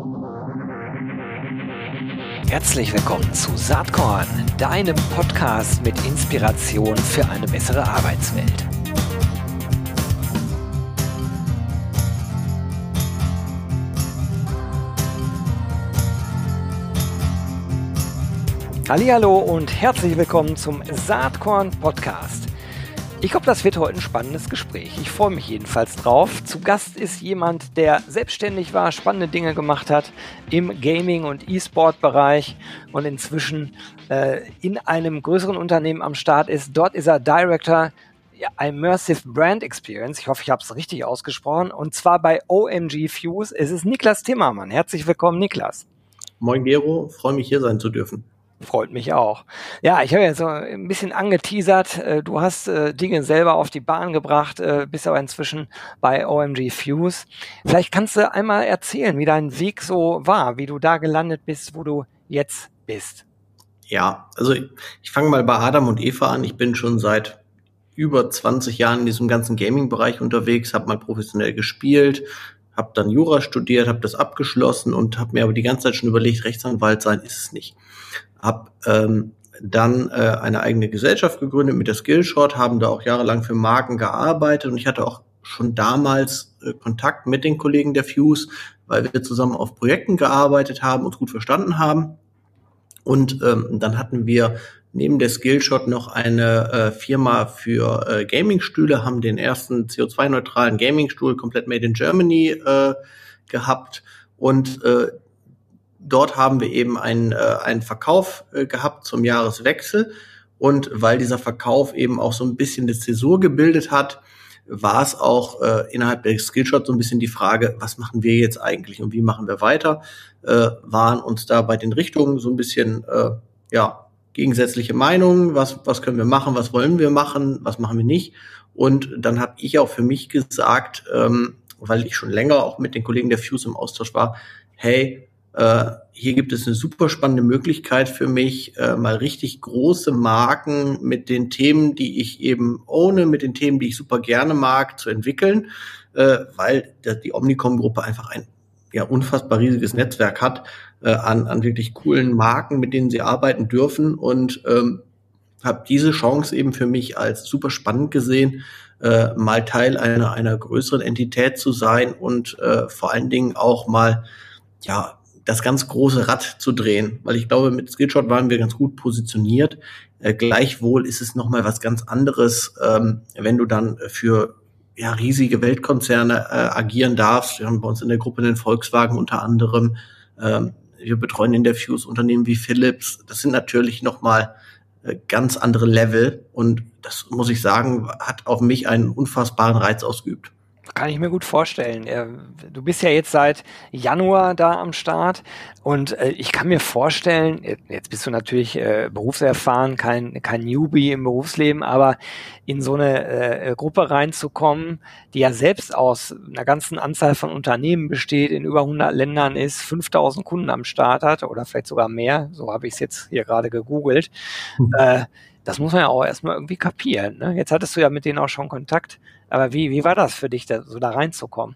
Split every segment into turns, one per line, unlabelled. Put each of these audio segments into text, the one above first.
Herzlich willkommen zu Saatkorn, deinem Podcast mit Inspiration für eine bessere Arbeitswelt. Hallihallo und herzlich willkommen zum Saatkorn Podcast. Ich glaube, das wird heute ein spannendes Gespräch. Ich freue mich jedenfalls drauf. Zu Gast ist jemand, der selbstständig war, spannende Dinge gemacht hat im Gaming- und E-Sport-Bereich und inzwischen in einem größeren Unternehmen am Start ist. Dort ist er Director Immersive Brand Experience. Ich hoffe, ich habe es richtig ausgesprochen. Und zwar bei OMG Fuse. Es ist Niklas Timmermann. Herzlich willkommen, Niklas.
Moin, Gero. Freue mich, hier sein zu dürfen.
Freut mich auch. Ja, ich habe ja so ein bisschen angeteasert. Du hast Dinge selber auf die Bahn gebracht, bist aber inzwischen bei OMG Fuse. Vielleicht kannst du einmal erzählen, wie dein Weg so war, wie du da gelandet bist, wo du jetzt bist.
Ja, also ich fange mal bei Adam und Eva an. Ich bin schon seit über 20 Jahren in diesem ganzen Gaming-Bereich unterwegs, habe mal professionell gespielt, habe dann Jura studiert, habe das abgeschlossen und habe mir aber die ganze Zeit schon überlegt, Rechtsanwalt sein ist es nicht. Hab dann eine eigene Gesellschaft gegründet mit der Skillshot, haben da auch jahrelang für Marken gearbeitet und ich hatte auch schon damals Kontakt mit den Kollegen der Fuse, weil wir zusammen auf Projekten gearbeitet haben, uns gut verstanden haben. Und dann hatten wir neben der Skillshot noch eine Firma für Gaming-Stühle, haben den ersten CO2-neutralen Gaming-Stuhl komplett made in Germany gehabt und dort haben wir eben einen Verkauf gehabt zum Jahreswechsel und weil dieser Verkauf eben auch so ein bisschen die Zäsur gebildet hat, war es auch innerhalb der Skillshot so ein bisschen die Frage, was machen wir jetzt eigentlich und wie machen wir weiter, waren uns da bei den Richtungen so ein bisschen gegensätzliche Meinungen, was können wir machen, was wollen wir machen, was machen wir nicht und dann habe ich auch für mich gesagt, weil ich schon länger auch mit den Kollegen der Fuse im Austausch war, hey, hier gibt es eine super spannende Möglichkeit für mich, mal richtig große Marken mit den Themen, die ich eben ohne, mit den Themen, die ich super gerne mag, zu entwickeln, weil die Omnicom-Gruppe einfach ein unfassbar riesiges Netzwerk hat an wirklich coolen Marken, mit denen sie arbeiten dürfen und habe diese Chance eben für mich als super spannend gesehen, mal Teil einer größeren Entität zu sein und vor allen Dingen auch mal das ganz große Rad zu drehen, weil ich glaube, mit Skillshot waren wir ganz gut positioniert. Gleichwohl ist es nochmal was ganz anderes, wenn du dann für riesige Weltkonzerne agieren darfst. Wir haben bei uns in der Gruppe den Volkswagen unter anderem. Wir betreuen in der Fuse Unternehmen wie Philips. Das sind natürlich nochmal ganz andere Level und das, muss ich sagen, hat auf mich einen unfassbaren Reiz ausgeübt.
Kann ich mir gut vorstellen. Du bist ja jetzt seit Januar da am Start und ich kann mir vorstellen, jetzt bist du natürlich berufserfahren, kein Newbie im Berufsleben, aber in so eine Gruppe reinzukommen, die ja selbst aus einer ganzen Anzahl von Unternehmen besteht, in über 100 Ländern ist, 5000 Kunden am Start hat oder vielleicht sogar mehr, so habe ich es jetzt hier gerade gegoogelt. Das muss man ja auch erstmal irgendwie kapieren, ne? Jetzt hattest du ja mit denen auch schon Kontakt, aber wie war das für dich, da reinzukommen?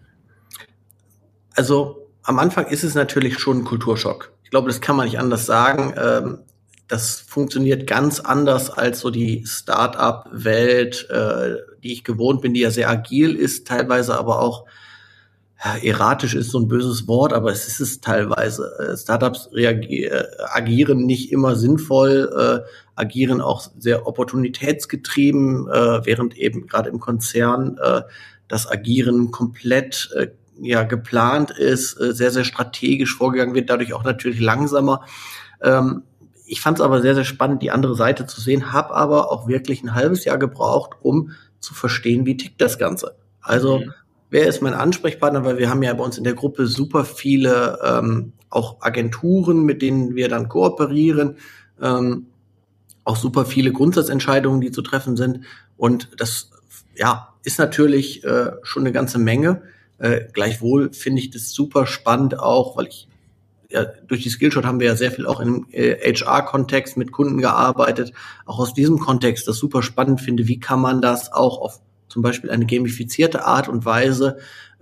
Also am Anfang ist es natürlich schon ein Kulturschock. Ich glaube, das kann man nicht anders sagen. Das funktioniert ganz anders als so die Start-up-Welt, die ich gewohnt bin, die ja sehr agil ist, teilweise aber auch erratisch ist so ein böses Wort, aber es ist es teilweise. Startups agieren nicht immer sinnvoll, agieren auch sehr opportunitätsgetrieben, während eben gerade im Konzern das Agieren komplett geplant ist, sehr, sehr strategisch vorgegangen wird, dadurch auch natürlich langsamer. Ich fand es aber sehr, sehr spannend, die andere Seite zu sehen, habe aber auch wirklich ein halbes Jahr gebraucht, um zu verstehen, wie tickt das Ganze. Also wer ist mein Ansprechpartner? Weil wir haben ja bei uns in der Gruppe super viele auch Agenturen, mit denen wir dann kooperieren, auch super viele Grundsatzentscheidungen, die zu treffen sind. Und das ist natürlich schon eine ganze Menge. Gleichwohl finde ich das super spannend auch, weil ich durch die Skillshot haben wir ja sehr viel auch im HR-Kontext mit Kunden gearbeitet. Auch aus diesem Kontext das super spannend finde, wie kann man das auch auf zum Beispiel eine gamifizierte Art und Weise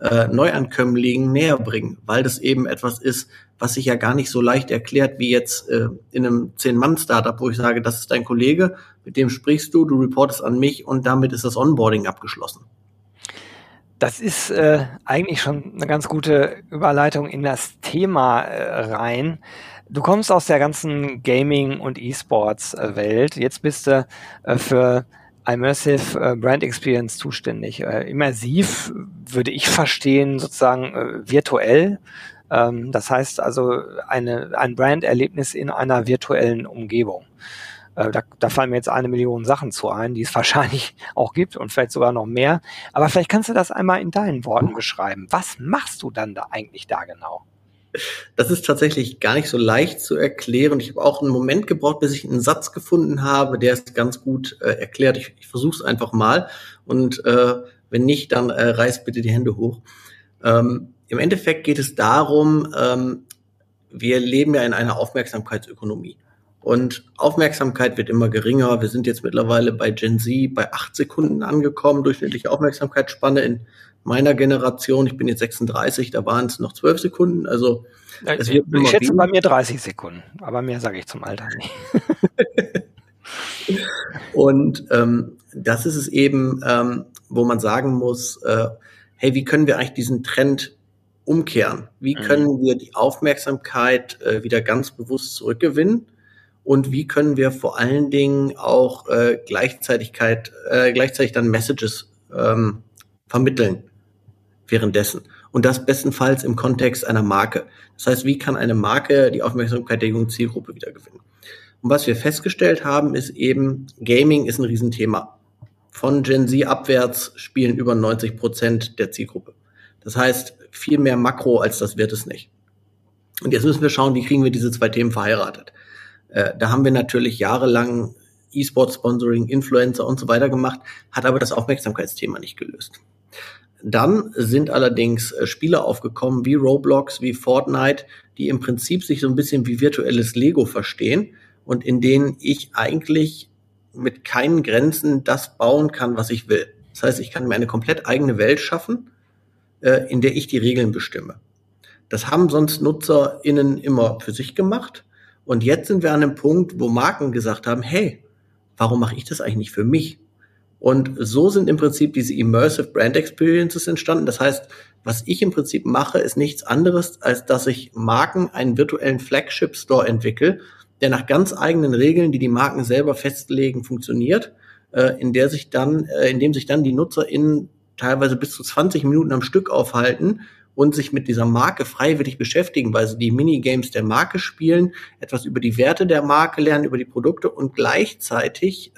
Neuankömmlingen näher bringen, weil das eben etwas ist, was sich ja gar nicht so leicht erklärt wie jetzt in einem 10-Mann-Startup, wo ich sage, das ist dein Kollege, mit dem sprichst du reportest an mich und damit ist das Onboarding abgeschlossen.
Das ist eigentlich schon eine ganz gute Überleitung in das Thema rein. Du kommst aus der ganzen Gaming- und E-Sports-Welt. Jetzt bist du für Immersive Brand Experience zuständig. Immersiv würde ich verstehen, sozusagen virtuell. Das heißt also ein Brand-Erlebnis in einer virtuellen Umgebung. Da fallen mir jetzt 1 Million Sachen zu ein, die es wahrscheinlich auch gibt und vielleicht sogar noch mehr. Aber vielleicht kannst du das einmal in deinen Worten beschreiben. Was machst du dann da eigentlich da genau?
Das ist tatsächlich gar nicht so leicht zu erklären. Ich habe auch einen Moment gebraucht, bis ich einen Satz gefunden habe, der es ganz gut erklärt. Ich versuche es einfach mal und wenn nicht, dann reiß bitte die Hände hoch. Im Endeffekt geht es darum, wir leben ja in einer Aufmerksamkeitsökonomie. Und Aufmerksamkeit wird immer geringer. Wir sind jetzt mittlerweile bei Gen Z bei 8 Sekunden angekommen, durchschnittliche Aufmerksamkeitsspanne in meiner Generation. Ich bin jetzt 36, da waren es noch 12 Sekunden. Also
es wird ich schätze bei mir 30 Sekunden, aber mehr sage ich zum Alter nicht.
Und das ist es eben, wo man sagen muss, hey, wie können wir eigentlich diesen Trend umkehren? Wie können wir die Aufmerksamkeit wieder ganz bewusst zurückgewinnen? Und wie können wir vor allen Dingen auch gleichzeitig dann Messages vermitteln währenddessen? Und das bestenfalls im Kontext einer Marke. Das heißt, wie kann eine Marke die Aufmerksamkeit der jungen Zielgruppe wieder gewinnen? Und was wir festgestellt haben, ist eben, Gaming ist ein Riesenthema. Von Gen Z abwärts spielen über 90% der Zielgruppe. Das heißt, viel mehr Makro als das wird es nicht. Und jetzt müssen wir schauen, wie kriegen wir diese 2 Themen verheiratet. Da haben wir natürlich jahrelang E-Sport-Sponsoring, Influencer und so weiter gemacht, hat aber das Aufmerksamkeitsthema nicht gelöst. Dann sind allerdings Spiele aufgekommen wie Roblox, wie Fortnite, die im Prinzip sich so ein bisschen wie virtuelles Lego verstehen und in denen ich eigentlich mit keinen Grenzen das bauen kann, was ich will. Das heißt, ich kann mir eine komplett eigene Welt schaffen, in der ich die Regeln bestimme. Das haben sonst NutzerInnen immer für sich gemacht. Und jetzt sind wir an einem Punkt, wo Marken gesagt haben, hey, warum mache ich das eigentlich nicht für mich? Und so sind im Prinzip diese Immersive Brand Experiences entstanden. Das heißt, was ich im Prinzip mache, ist nichts anderes, als dass ich Marken einen virtuellen Flagship Store entwickle, der nach ganz eigenen Regeln, die die Marken selber festlegen, funktioniert, in dem sich dann die NutzerInnen teilweise bis zu 20 Minuten am Stück aufhalten und sich mit dieser Marke freiwillig beschäftigen, weil sie die Minigames der Marke spielen, etwas über die Werte der Marke lernen, über die Produkte und gleichzeitig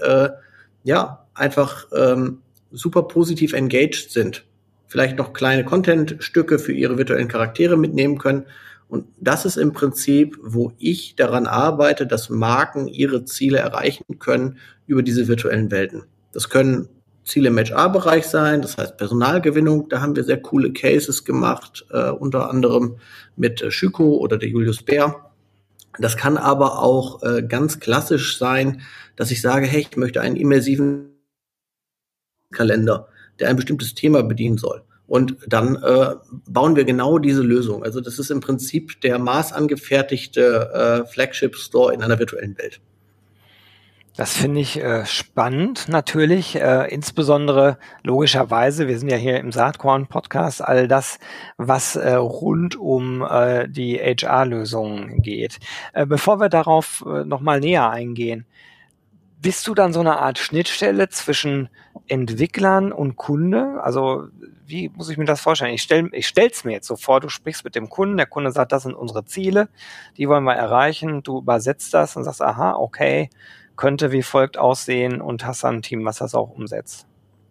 einfach super positiv engaged sind. Vielleicht noch kleine Content-Stücke für ihre virtuellen Charaktere mitnehmen können. Und das ist im Prinzip, wo ich daran arbeite, dass Marken ihre Ziele erreichen können über diese virtuellen Welten. Das können Ziele im HR-Bereich sein, das heißt Personalgewinnung. Da haben wir sehr coole Cases gemacht, unter anderem mit Schüko oder der Julius Bär. Das kann aber auch ganz klassisch sein, dass ich sage, hey, ich möchte einen immersiven Kalender, der ein bestimmtes Thema bedienen soll. Und dann bauen wir genau diese Lösung. Also das ist im Prinzip der maßangefertigte Flagship Store in einer virtuellen Welt.
Das finde ich spannend natürlich, insbesondere logischerweise, wir sind ja hier im Saatkorn-Podcast, all das, was rund um die HR-Lösungen geht. Bevor wir darauf nochmal näher eingehen, bist du dann so eine Art Schnittstelle zwischen Entwicklern und Kunde? Also wie muss ich mir das vorstellen? Ich stell's mir jetzt so vor, du sprichst mit dem Kunden, der Kunde sagt, das sind unsere Ziele, die wollen wir erreichen, du übersetzt das und sagst, aha, okay, könnte wie folgt aussehen und hast dann ein Team, was das auch umsetzt.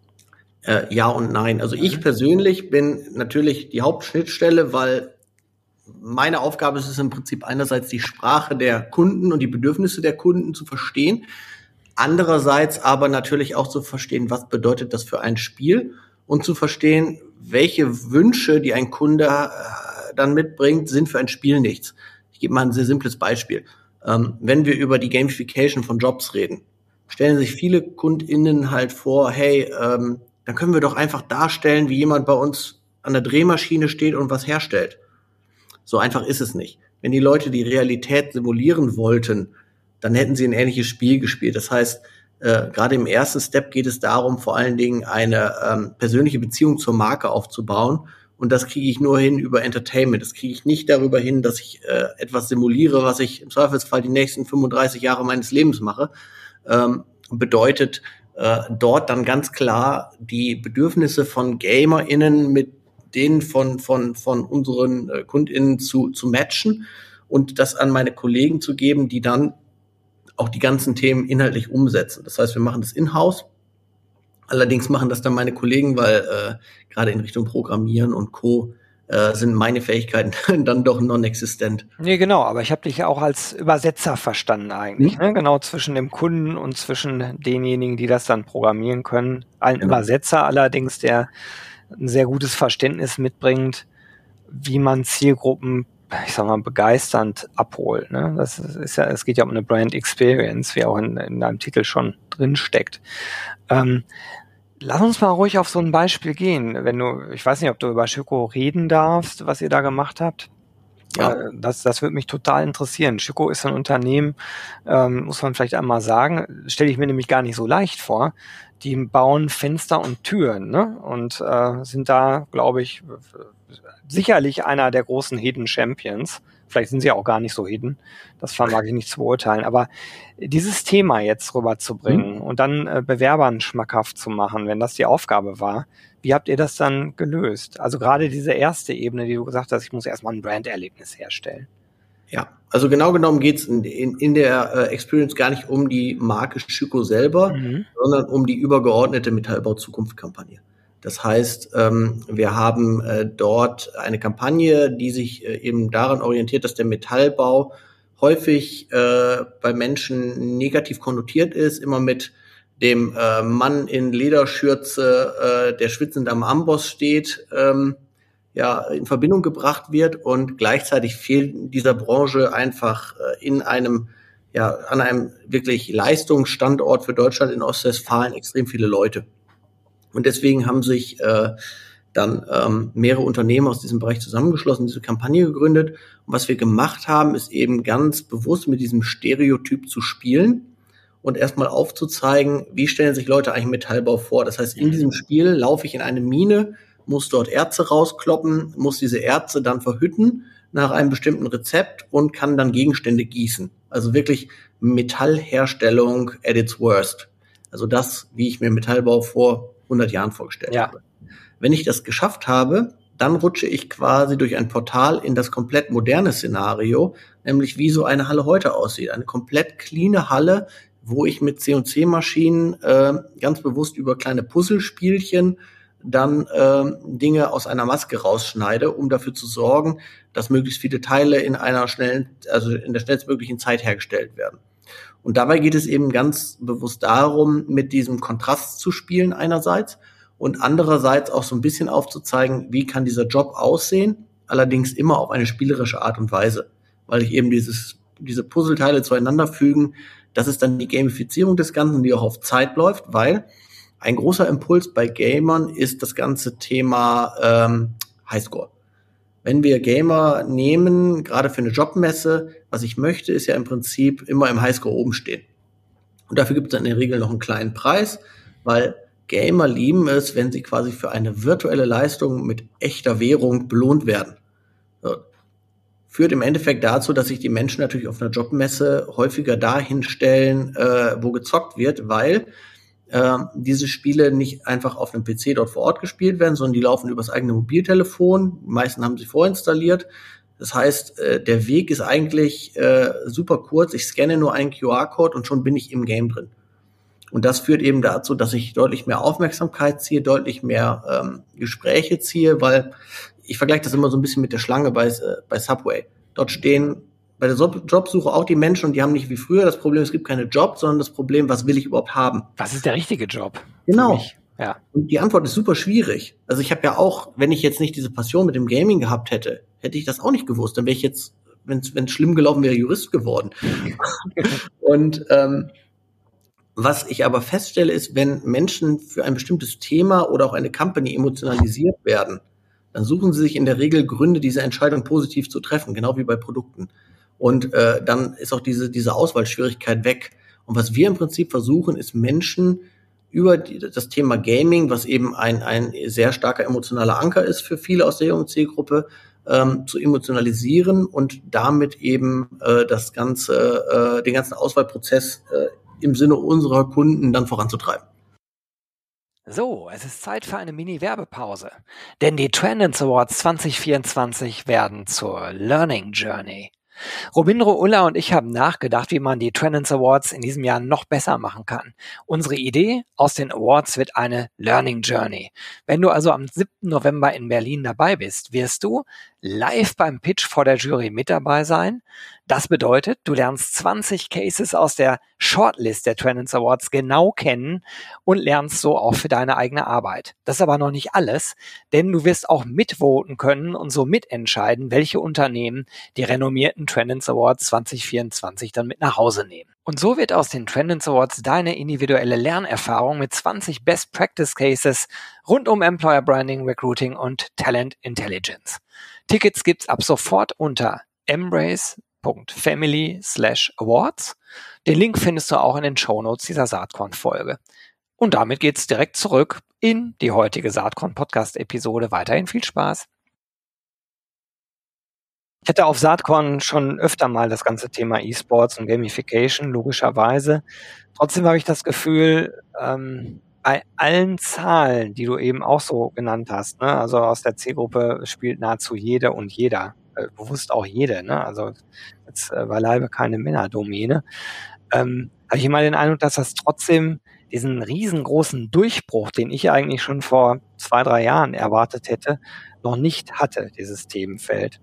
Ja und nein. Also ich persönlich bin natürlich die Hauptschnittstelle, weil meine Aufgabe ist es im Prinzip einerseits die Sprache der Kunden und die Bedürfnisse der Kunden zu verstehen, andererseits aber natürlich auch zu verstehen, was bedeutet das für ein Spiel und zu verstehen, welche Wünsche, die ein Kunde dann mitbringt, sind für ein Spiel nichts. Ich gebe mal ein sehr simples Beispiel. Wenn wir über die Gamification von Jobs reden, stellen sich viele KundInnen halt vor, hey, dann können wir doch einfach darstellen, wie jemand bei uns an der Drehmaschine steht und was herstellt. So einfach ist es nicht. Wenn die Leute die Realität simulieren wollten, dann hätten sie ein ähnliches Spiel gespielt. Das heißt, gerade im ersten Step geht es darum, vor allen Dingen eine persönliche Beziehung zur Marke aufzubauen. Und das kriege ich nur hin über Entertainment. Das kriege ich nicht darüber hin, dass ich etwas simuliere, was ich im Zweifelsfall die nächsten 35 Jahre meines Lebens mache. Bedeutet dort dann ganz klar die Bedürfnisse von GamerInnen mit denen von unseren KundInnen zu matchen und das an meine Kollegen zu geben, die dann auch die ganzen Themen inhaltlich umsetzen. Das heißt, wir machen das in-house. Allerdings machen das dann meine Kollegen, weil gerade in Richtung Programmieren und Co. Sind meine Fähigkeiten dann doch non-existent.
Nee, genau, aber ich habe dich ja auch als Übersetzer verstanden eigentlich, ne? Genau, zwischen dem Kunden und zwischen denjenigen, die das dann programmieren können. Ein Übersetzer allerdings, der ein sehr gutes Verständnis mitbringt, wie man Zielgruppen, ich sag mal, begeisternd abholt, ne? Das ist ja, es geht ja um eine Brand Experience, wie auch in deinem Titel schon drin steckt. Lass uns mal ruhig auf so ein Beispiel gehen. Ich weiß nicht, ob du über Schüco reden darfst, was ihr da gemacht habt. Ja. Das würde mich total interessieren. Schüco ist ein Unternehmen, muss man vielleicht einmal sagen, stelle ich mir nämlich gar nicht so leicht vor. Die bauen Fenster und Türen, ne? Und sind da, glaube ich, sicherlich einer der großen Hidden Champions. Vielleicht sind sie auch gar nicht so hidden. Das vermag ich nicht zu beurteilen. Aber dieses Thema jetzt rüberzubringen und dann Bewerbern schmackhaft zu machen, wenn das die Aufgabe war, wie habt ihr das dann gelöst? Also gerade diese erste Ebene, die du gesagt hast, ich muss erstmal ein Branderlebnis herstellen.
Ja, also genau genommen geht's in der Experience gar nicht um die Marke Schüco selber, sondern um die übergeordnete Metallbau-Zukunft-Kampagne. Das heißt, wir haben dort eine Kampagne, die sich eben daran orientiert, dass der Metallbau häufig bei Menschen negativ konnotiert ist, immer mit dem Mann in Lederschürze, der schwitzend am Amboss steht, in Verbindung gebracht wird, und gleichzeitig fehlt dieser Branche einfach an einem wirklich Leistungsstandort für Deutschland in Ostwestfalen extrem viele Leute. Und deswegen haben sich dann mehrere Unternehmen aus diesem Bereich zusammengeschlossen, diese Kampagne gegründet. Und was wir gemacht haben, ist eben ganz bewusst mit diesem Stereotyp zu spielen und erstmal aufzuzeigen, wie stellen sich Leute eigentlich Metallbau vor. Das heißt, in diesem Spiel laufe ich in eine Mine, muss dort Erze rauskloppen, muss diese Erze dann verhütten nach einem bestimmten Rezept und kann dann Gegenstände gießen. Also wirklich Metallherstellung at its worst. Also das, wie ich mir Metallbau vor 100 Jahren vorgestellt habe. Wenn ich das geschafft habe, dann rutsche ich quasi durch ein Portal in das komplett moderne Szenario, nämlich wie so eine Halle heute aussieht. Eine komplett cleane Halle, wo ich mit C&C-Maschinen ganz bewusst über kleine Puzzlespielchen dann Dinge aus einer Maske rausschneide, um dafür zu sorgen, dass möglichst viele Teile in der schnellstmöglichen Zeit hergestellt werden. Und dabei geht es eben ganz bewusst darum, mit diesem Kontrast zu spielen einerseits und andererseits auch so ein bisschen aufzuzeigen, wie kann dieser Job aussehen, allerdings immer auf eine spielerische Art und Weise, weil ich eben diese Puzzleteile zueinander fügen, das ist dann die Gamifizierung des Ganzen, die auch auf Zeit läuft, weil ein großer Impuls bei Gamern ist das ganze Thema Highscore. Wenn wir Gamer nehmen, gerade für eine Jobmesse, was ich möchte, ist ja im Prinzip immer im Highscore oben stehen. Und dafür gibt es in der Regel noch einen kleinen Preis, weil Gamer lieben es, wenn sie quasi für eine virtuelle Leistung mit echter Währung belohnt werden. So. Führt im Endeffekt dazu, dass sich die Menschen natürlich auf einer Jobmesse häufiger dahin stellen, wo gezockt wird, weil diese Spiele nicht einfach auf einem PC dort vor Ort gespielt werden, sondern die laufen übers eigene Mobiltelefon. Die meisten haben sie vorinstalliert. Das heißt, der Weg ist eigentlich super kurz. Ich scanne nur einen QR-Code und schon bin ich im Game drin. Und das führt eben dazu, dass ich deutlich mehr Aufmerksamkeit ziehe, deutlich mehr Gespräche ziehe, weil ich vergleiche das immer so ein bisschen mit der Schlange bei Subway. Dort stehen bei der Jobsuche auch die Menschen und die haben nicht wie früher das Problem, es gibt keine Jobs, sondern das Problem, was will ich überhaupt haben?
Was ist der richtige Job?
Genau.
Ja.
Und die Antwort ist super schwierig. Also ich habe ja auch, wenn ich jetzt nicht diese Passion mit dem Gaming gehabt hätte, hätte ich das auch nicht gewusst. Dann wäre ich jetzt, wenn es schlimm gelaufen wäre, Jurist geworden. Und was ich aber feststelle, ist, wenn Menschen für ein bestimmtes Thema oder auch eine Company emotionalisiert werden, dann suchen sie sich in der Regel Gründe, diese Entscheidung positiv zu treffen, genau wie bei Produkten. Und dann ist auch diese Auswahlschwierigkeit weg. Und was wir im Prinzip versuchen, ist Menschen über das Thema Gaming, was eben ein sehr starker emotionaler Anker ist für viele aus der jungen Zielgruppe, zu emotionalisieren und damit eben den ganzen Auswahlprozess im Sinne unserer Kunden dann voranzutreiben.
So, es ist Zeit für eine Mini-Werbepause, denn die Trendance Awards 2024 werden zur Learning Journey. Robindro Ulla und ich haben nachgedacht, wie man die Trendance Awards in diesem Jahr noch besser machen kann. Unsere Idee aus den Awards wird eine Learning Journey. Wenn du also am 7. November in Berlin dabei bist, wirst du live beim Pitch vor der Jury mit dabei sein. Das bedeutet, du lernst 20 Cases aus der Shortlist der Trendance Awards genau kennen und lernst so auch für deine eigene Arbeit. Das ist aber noch nicht alles, denn du wirst auch mitvoten können und so mitentscheiden, welche Unternehmen die renommierten Trendance Awards 2024 dann mit nach Hause nehmen. Und so wird aus den Trendance Awards deine individuelle Lernerfahrung mit 20 Best Practice Cases rund um Employer Branding, Recruiting und Talent Intelligence. Tickets gibt's ab sofort unter embrace.family/awards. Den Link findest du auch in den Shownotes dieser Saatkorn-Folge. Und damit geht's direkt zurück in die heutige Saatkorn-Podcast-Episode. Weiterhin viel Spaß. Ich hatte auf Saatkorn schon öfter mal das ganze Thema E-Sports und Gamification, logischerweise. Trotzdem habe ich das Gefühl, bei allen Zahlen, die du eben auch so genannt hast, ne, also aus der Zielgruppe spielt nahezu jede und jeder, bewusst auch jede, ne, also jetzt beileibe keine Männerdomäne, habe ich immer den Eindruck, dass das trotzdem diesen riesengroßen Durchbruch, den ich eigentlich schon vor 2-3 Jahren erwartet hätte, noch nicht hatte, dieses Themenfeld.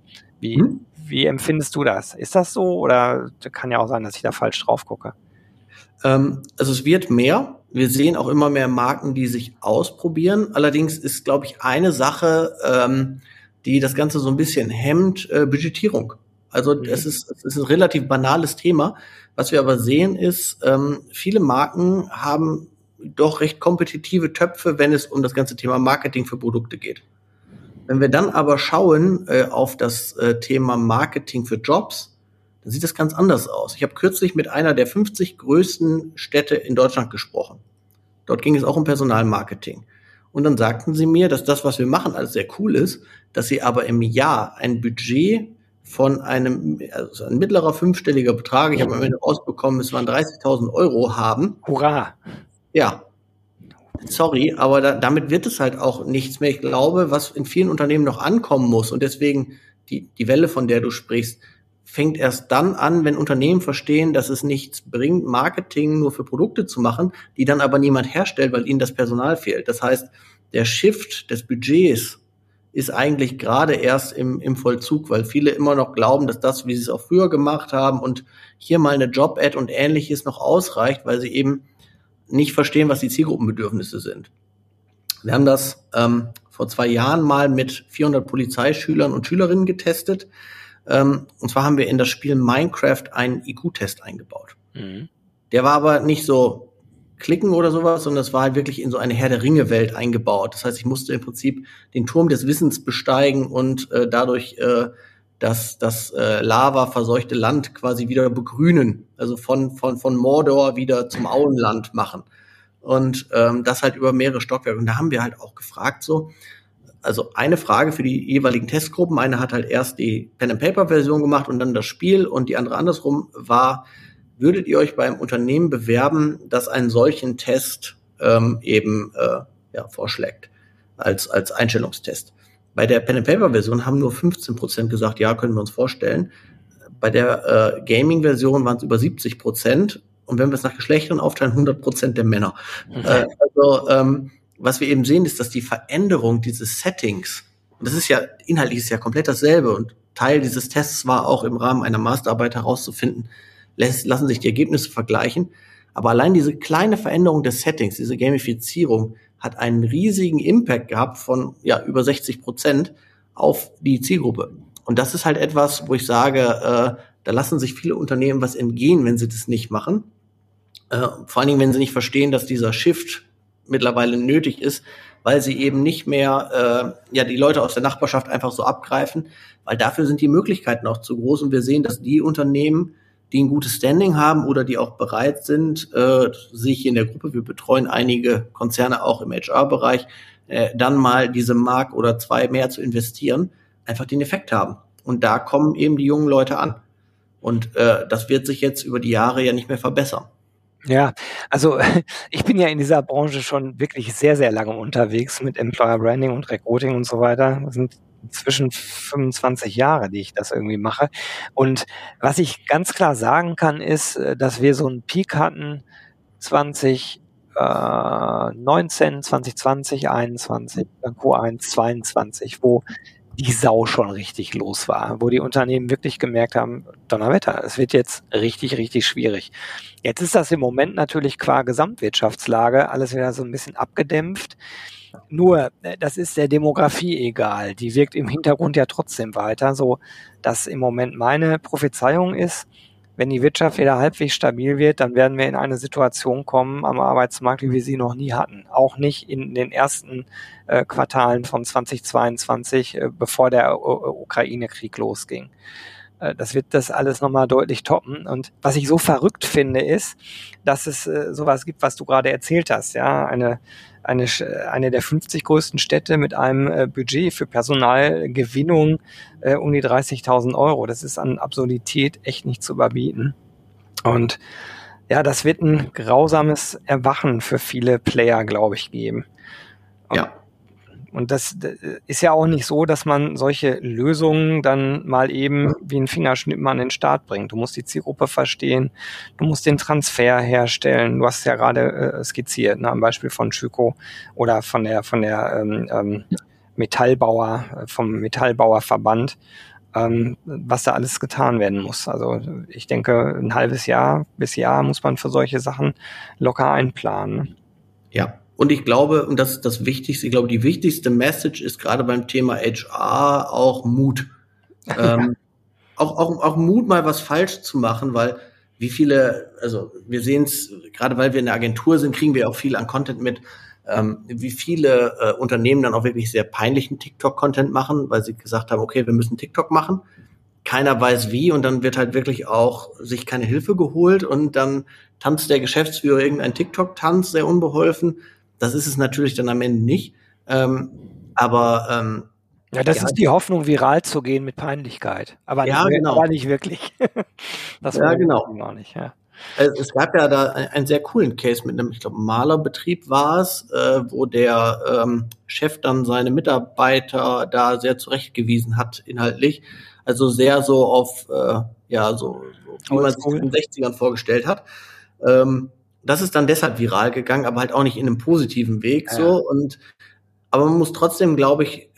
Wie empfindest du das? Ist das so oder kann ja auch sein, dass ich da falsch drauf gucke?
Also es wird mehr. Wir sehen auch immer mehr Marken, die sich ausprobieren. Allerdings ist, glaube ich, eine Sache, die das Ganze so ein bisschen hemmt, Budgetierung. Also es ist ein relativ banales Thema. Was wir aber sehen ist, viele Marken haben doch recht kompetitive Töpfe, wenn es um das ganze Thema Marketing für Produkte geht. Wenn wir dann aber schauen auf das Thema Marketing für Jobs, dann sieht das ganz anders aus. Ich habe kürzlich mit einer der 50 größten Städte in Deutschland gesprochen. Dort ging es auch um Personalmarketing. Und dann sagten sie mir, dass das, was wir machen, alles sehr cool ist, dass sie aber im Jahr ein Budget von ein mittlerer fünfstelliger Betrag, ich habe am Ende rausbekommen, es waren 30.000 € haben.
Hurra!
Ja. Sorry, aber damit wird es halt auch nichts mehr. Ich glaube, was in vielen Unternehmen noch ankommen muss und deswegen die Welle, von der du sprichst, fängt erst dann an, wenn Unternehmen verstehen, dass es nichts bringt, Marketing nur für Produkte zu machen, die dann aber niemand herstellt, weil ihnen das Personal fehlt. Das heißt, der Shift des Budgets ist eigentlich gerade erst im Vollzug, weil viele immer noch glauben, dass das, wie sie es auch früher gemacht haben und hier mal eine Job-Ad und Ähnliches noch ausreicht, weil sie eben nicht verstehen, was die Zielgruppenbedürfnisse sind. Wir haben das vor 2 Jahren mal mit 400 Polizeischülern und Schülerinnen getestet. Und zwar haben wir in das Spiel Minecraft einen IQ-Test eingebaut. Mhm. Der war aber nicht so klicken oder sowas, sondern es war halt wirklich in so eine Herr-der-Ringe-Welt eingebaut. Das heißt, ich musste im Prinzip den Turm des Wissens besteigen und dadurch das Lava-verseuchte Land quasi wieder begrünen. Also von Mordor wieder zum Auenland machen. Und das halt über mehrere Stockwerke. Und da haben wir halt auch gefragt so, also eine Frage für die jeweiligen Testgruppen. Eine hat halt erst die Pen-and-Paper-Version gemacht und dann das Spiel. Und die andere andersrum war, würdet ihr euch beim Unternehmen bewerben, das einen solchen Test vorschlägt als Einstellungstest? Bei der Pen-and-Paper-Version haben nur 15% gesagt, ja, können wir uns vorstellen. Bei der Gaming-Version waren es über 70%. Und wenn wir es nach Geschlechtern aufteilen, 100% der Männer. Okay. Was wir eben sehen, ist, dass die Veränderung dieses Settings, und das ist ja, inhaltlich ist ja komplett dasselbe, und Teil dieses Tests war auch im Rahmen einer Masterarbeit herauszufinden, lassen sich die Ergebnisse vergleichen. Aber allein diese kleine Veränderung des Settings, diese Gamifizierung, hat einen riesigen Impact gehabt von über 60% auf die Zielgruppe. Und das ist halt etwas, wo ich sage, da lassen sich viele Unternehmen was entgehen, wenn sie das nicht machen. Vor allen Dingen, wenn sie nicht verstehen, dass dieser Shift mittlerweile nötig ist, weil sie eben nicht mehr die Leute aus der Nachbarschaft einfach so abgreifen, weil dafür sind die Möglichkeiten auch zu groß. Und wir sehen, dass die Unternehmen, die ein gutes Standing haben oder die auch bereit sind, sich in der Gruppe, wir betreuen einige Konzerne auch im HR-Bereich, dann mal diese Mark oder 2 mehr zu investieren, einfach den Effekt haben. Und da kommen eben die jungen Leute an. Und das wird sich jetzt über die Jahre ja nicht mehr verbessern.
Ja, also ich bin ja in dieser Branche schon wirklich sehr, sehr lange unterwegs mit Employer Branding und Recruiting und so weiter. Das sind inzwischen 25 Jahre, die ich das irgendwie mache. Und was ich ganz klar sagen kann, ist, dass wir so einen Peak hatten 2019, 2020, 21, Q1, 22, wo die Sau schon richtig los war, wo die Unternehmen wirklich gemerkt haben, Donnerwetter, es wird jetzt richtig, richtig schwierig. Jetzt ist das im Moment natürlich qua Gesamtwirtschaftslage alles wieder so ein bisschen abgedämpft. Nur, das ist der Demografie egal. Die wirkt im Hintergrund ja trotzdem weiter, so dass im Moment meine Prophezeiung ist, wenn die Wirtschaft wieder halbwegs stabil wird, dann werden wir in eine Situation kommen am Arbeitsmarkt, wie wir sie noch nie hatten. Auch nicht in den ersten Quartalen von 2022, bevor der Ukraine-Krieg losging. Das wird das alles nochmal deutlich toppen. Und was ich so verrückt finde, ist, dass es sowas gibt, was du gerade erzählt hast. Ja, eine der 50 größten Städte mit einem Budget für Personalgewinnung um die 30.000 Euro. Das ist an Absurdität echt nicht zu überbieten. Und ja, das wird ein grausames Erwachen für viele Player, glaube ich, geben. Und das ist ja auch nicht so, dass man solche Lösungen dann mal eben wie ein Fingerschnippen an den Start bringt. Du musst die Zielgruppe verstehen, du musst den Transfer herstellen. Du hast ja gerade skizziert, ne, am Beispiel von Schüco oder von der Metallbauer, vom Metallbauerverband, was da alles getan werden muss. Also ich denke, ein halbes Jahr bis Jahr muss man für solche Sachen locker einplanen.
Ja. Und ich glaube, und das ist das Wichtigste, ich glaube, die wichtigste Message ist gerade beim Thema HR auch Mut. Auch Mut, mal was falsch zu machen, weil wie viele, also wir sehen es, gerade weil wir in der Agentur sind, kriegen wir auch viel an Content mit, wie viele Unternehmen dann auch wirklich sehr peinlichen TikTok-Content machen, weil sie gesagt haben, okay, wir müssen TikTok machen. Keiner weiß wie und dann wird halt wirklich auch sich keine Hilfe geholt und dann tanzt der Geschäftsführer irgendeinen TikTok-Tanz, sehr unbeholfen. Das ist es natürlich dann am Ende nicht.
Ja, das ist die Hoffnung, viral zu gehen mit Peinlichkeit. Aber nicht, genau. Aber nicht wirklich. Das
ja, genau.
Noch nicht, ja.
Es gab ja da einen sehr coolen Case mit einem, ich glaube, Malerbetrieb war es, wo der Chef dann seine Mitarbeiter da sehr zurechtgewiesen hat, inhaltlich. Also sehr so auf, so wie man sich in den 60ern vorgestellt hat. Das ist dann deshalb viral gegangen, aber halt auch nicht in einem positiven Weg, so. Aber man muss trotzdem, glaube ich,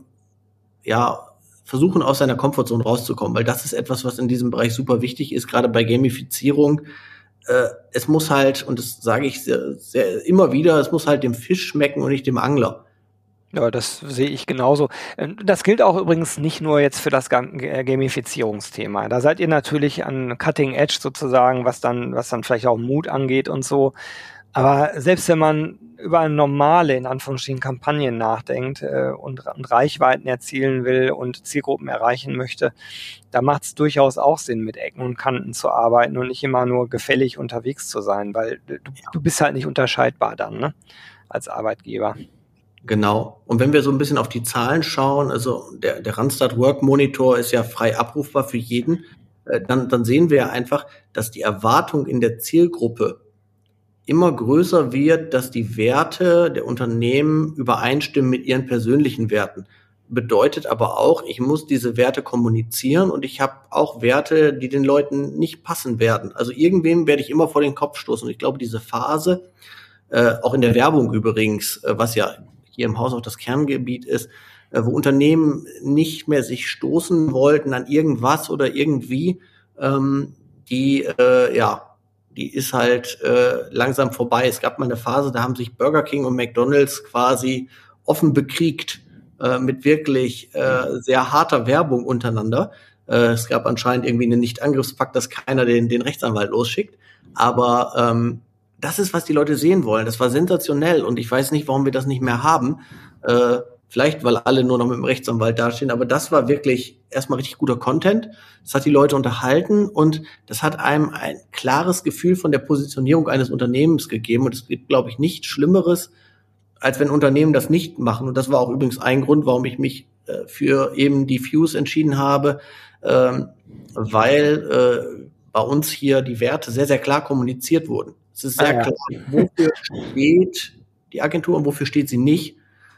versuchen, aus seiner Komfortzone rauszukommen, weil das ist etwas, was in diesem Bereich super wichtig ist, gerade bei Gamifizierung. Es muss halt, und das sage ich sehr immer wieder, es muss halt dem Fisch schmecken und nicht dem Angler.
Ja, das sehe ich genauso. Das gilt auch übrigens nicht nur jetzt für das Gamifizierungsthema. Da seid ihr natürlich an Cutting Edge sozusagen, was dann vielleicht auch Mut angeht und so. Aber selbst wenn man über normale, in Anführungsstrichen, Kampagnen nachdenkt und Reichweiten erzielen will und Zielgruppen erreichen möchte, da macht es durchaus auch Sinn, mit Ecken und Kanten zu arbeiten und nicht immer nur gefällig unterwegs zu sein, weil du bist halt nicht unterscheidbar dann, ne, als Arbeitgeber.
Genau. Und wenn wir so ein bisschen auf die Zahlen schauen, also der Randstad Work Monitor ist ja frei abrufbar für jeden, dann sehen wir ja einfach, dass die Erwartung in der Zielgruppe immer größer wird, dass die Werte der Unternehmen übereinstimmen mit ihren persönlichen Werten. Bedeutet aber auch, ich muss diese Werte kommunizieren und ich habe auch Werte, die den Leuten nicht passen werden. Also irgendwem werde ich immer vor den Kopf stoßen. Und ich glaube, diese Phase, auch in der Werbung übrigens, was ja hier im Haus auch das Kerngebiet ist, wo Unternehmen nicht mehr sich stoßen wollten an irgendwas oder irgendwie, die ist halt langsam vorbei. Es gab mal eine Phase, da haben sich Burger King und McDonald's quasi offen bekriegt mit wirklich sehr harter Werbung untereinander. Es gab anscheinend irgendwie einen Nicht-Angriffspakt, dass keiner den Rechtsanwalt losschickt. Aber das ist, was die Leute sehen wollen. Das war sensationell und ich weiß nicht, warum wir das nicht mehr haben. Vielleicht, weil alle nur noch mit dem Rechtsanwalt dastehen, aber das war wirklich erstmal richtig guter Content. Das hat die Leute unterhalten und das hat einem ein klares Gefühl von der Positionierung eines Unternehmens gegeben. Und es gibt, glaube ich, nichts Schlimmeres, als wenn Unternehmen das nicht machen. Und das war auch übrigens ein Grund, warum ich mich für eben die Fuse entschieden habe, weil bei uns hier die Werte sehr, sehr klar kommuniziert wurden. Es ist sehr klar, wofür steht die Agentur und wofür steht sie nicht.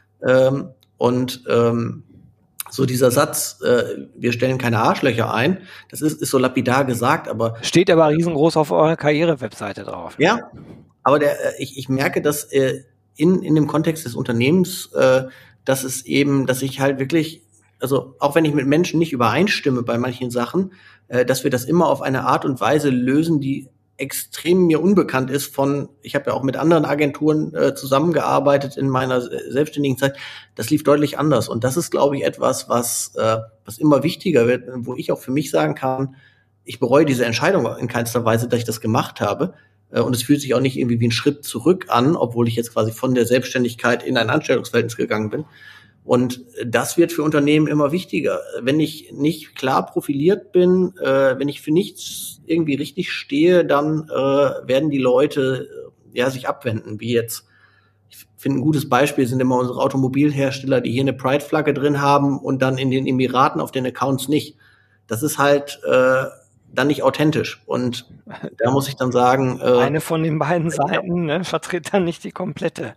So dieser Satz, wir stellen keine Arschlöcher ein, das ist so lapidar gesagt, aber...
Steht aber riesengroß auf eurer Karriere-Webseite drauf.
Ja, aber ich merke, dass in dem Kontext des Unternehmens, dass ich halt wirklich, also auch wenn ich mit Menschen nicht übereinstimme bei manchen Sachen, dass wir das immer auf eine Art und Weise lösen, die extrem mir unbekannt ist ich habe ja auch mit anderen Agenturen zusammengearbeitet in meiner selbstständigen Zeit. Das lief deutlich anders. Und das ist, glaube ich, etwas, was immer wichtiger wird, wo ich auch für mich sagen kann, ich bereue diese Entscheidung in keinster Weise, dass ich das gemacht habe. Und es fühlt sich auch nicht irgendwie wie ein Schritt zurück an, obwohl ich jetzt quasi von der Selbstständigkeit in ein Anstellungsverhältnis gegangen bin. Und das wird für Unternehmen immer wichtiger. Wenn ich nicht klar profiliert bin, wenn ich für nichts irgendwie richtig stehe, dann werden die Leute sich abwenden. Wie jetzt, ich finde, ein gutes Beispiel sind immer unsere Automobilhersteller, die hier eine Pride-Flagge drin haben und dann in den Emiraten auf den Accounts nicht. Das ist halt dann nicht authentisch. Und da muss ich dann sagen...
eine von den beiden Seiten vertritt dann nicht die komplette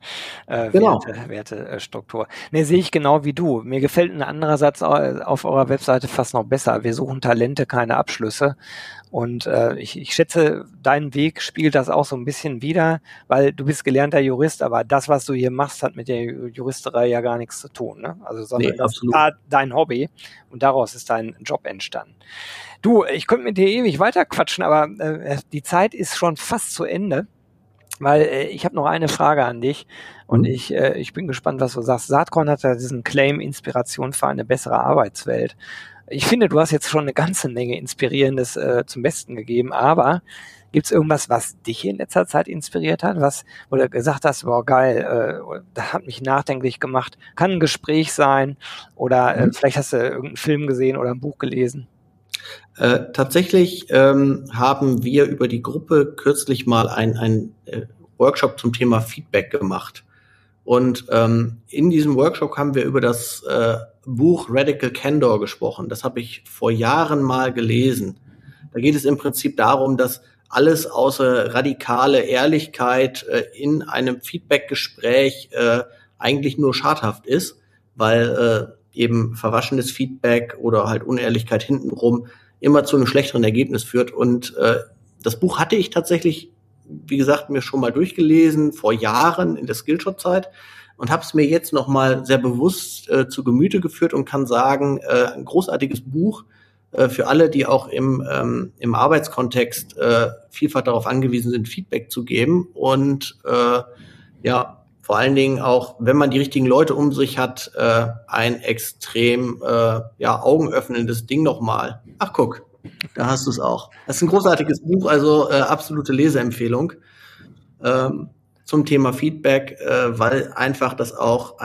Wertestruktur. Sehe ich genau wie du. Mir gefällt ein anderer Satz auf eurer Webseite fast noch besser. Wir suchen Talente, keine Abschlüsse. Und ich schätze, dein Weg spiegelt das auch so ein bisschen wider, weil du bist gelernter Jurist, aber das, was du hier machst, hat mit der Juristerei ja gar nichts zu tun. Ne? Also sondern das war dein Hobby und daraus ist dein Job entstanden. Du, ich könnte mit dir ewig weiterquatschen, aber die Zeit ist schon fast zu Ende, weil ich habe noch eine Frage an dich und ich bin gespannt, was du sagst. Saatkorn hat ja diesen Claim Inspiration für eine bessere Arbeitswelt. Ich finde, du hast jetzt schon eine ganze Menge Inspirierendes zum Besten gegeben, aber gibt es irgendwas, was dich in letzter Zeit inspiriert hat, wo du gesagt hast, wow, geil, das hat mich nachdenklich gemacht? Kann ein Gespräch sein oder vielleicht hast du irgendeinen Film gesehen oder ein Buch gelesen?
Tatsächlich haben wir über die Gruppe kürzlich mal ein Workshop zum Thema Feedback gemacht. Und in diesem Workshop haben wir über das Buch Radical Candor gesprochen. Das habe ich vor Jahren mal gelesen. Da geht es im Prinzip darum, dass alles außer radikale Ehrlichkeit in einem Feedback-Gespräch eigentlich nur schadhaft ist, weil eben verwaschenes Feedback oder halt Unehrlichkeit hintenrum immer zu einem schlechteren Ergebnis führt. Und das Buch hatte ich tatsächlich, wie gesagt, mir schon mal durchgelesen, vor Jahren in der Skillshot-Zeit und habe es mir jetzt noch mal sehr bewusst zu Gemüte geführt und kann sagen, ein großartiges Buch für alle, die auch im Arbeitskontext vielfach darauf angewiesen sind, Feedback zu geben. Und vor allen Dingen auch, wenn man die richtigen Leute um sich hat, ein extrem augenöffnendes Ding nochmal. Ach, guck, da hast du es auch. Das ist ein großartiges Buch, also absolute Leseempfehlung zum Thema Feedback, weil einfach das auch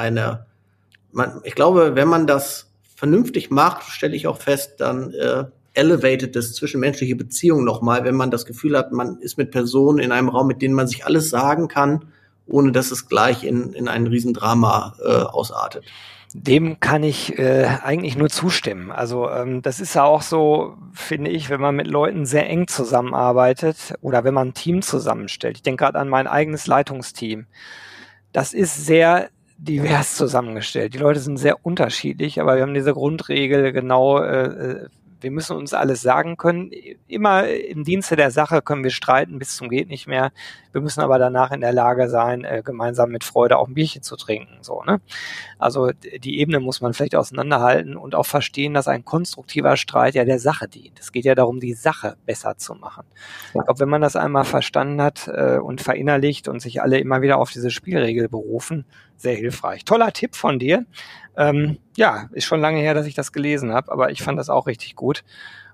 ich glaube, wenn man das vernünftig macht, stelle ich auch fest, dann elevated das zwischenmenschliche Beziehung nochmal, wenn man das Gefühl hat, man ist mit Personen in einem Raum, mit denen man sich alles sagen kann, ohne dass es gleich in ein Riesendrama ausartet.
Dem kann ich eigentlich nur zustimmen. Also das ist ja auch so, finde ich, wenn man mit Leuten sehr eng zusammenarbeitet oder wenn man ein Team zusammenstellt. Ich denke gerade an mein eigenes Leitungsteam. Das ist sehr divers zusammengestellt. Die Leute sind sehr unterschiedlich, aber wir haben diese Grundregel genau, wir müssen uns alles sagen können. Immer im Dienste der Sache können wir streiten bis zum geht nicht mehr. Wir müssen aber danach in der Lage sein, gemeinsam mit Freude auch ein Bierchen zu trinken. So, ne? Also die Ebene muss man vielleicht auseinanderhalten und auch verstehen, dass ein konstruktiver Streit ja der Sache dient. Es geht ja darum, die Sache besser zu machen. Ich glaube, wenn man das einmal verstanden hat und verinnerlicht und sich alle immer wieder auf diese Spielregel berufen, sehr hilfreich. Toller Tipp von dir. Ist schon lange her, dass ich das gelesen habe, aber ich fand das auch richtig gut.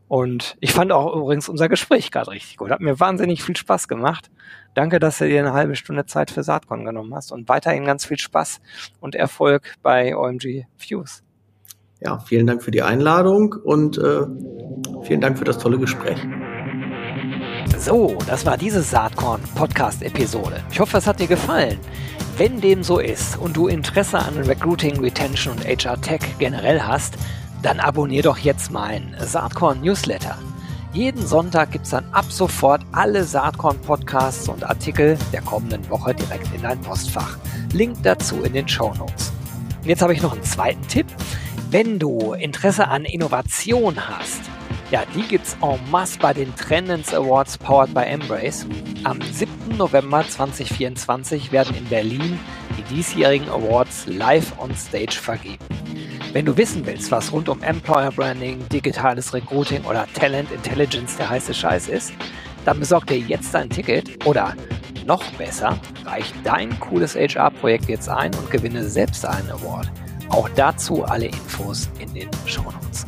Und ich fand auch übrigens unser Gespräch gerade richtig gut. Hat mir wahnsinnig viel Spaß gemacht. Danke, dass du dir eine halbe Stunde Zeit für Saatkorn genommen hast und weiterhin ganz viel Spaß und Erfolg bei OMG Fuse.
Ja, vielen Dank für die Einladung und vielen Dank für das tolle Gespräch.
So, das war diese Saatkorn-Podcast-Episode. Ich hoffe, es hat dir gefallen. Wenn dem so ist und du Interesse an Recruiting, Retention und HR Tech generell hast, dann abonnier doch jetzt meinen Saatkorn-Newsletter. Jeden Sonntag gibt es dann ab sofort alle Saatkorn-Podcasts und Artikel der kommenden Woche direkt in dein Postfach. Link dazu in den Shownotes. Und jetzt habe ich noch einen zweiten Tipp. Wenn du Interesse an Innovation hast, ja, die gibt's en masse bei den Trendens Awards powered by Embrace. Am 7. November 2024 werden in Berlin die diesjährigen Awards live on stage vergeben. Wenn du wissen willst, was rund um Employer Branding, digitales Recruiting oder Talent Intelligence der heiße Scheiß ist, dann besorg dir jetzt ein Ticket oder noch besser, reich dein cooles HR-Projekt jetzt ein und gewinne selbst einen Award. Auch dazu alle Infos in den Shownotes.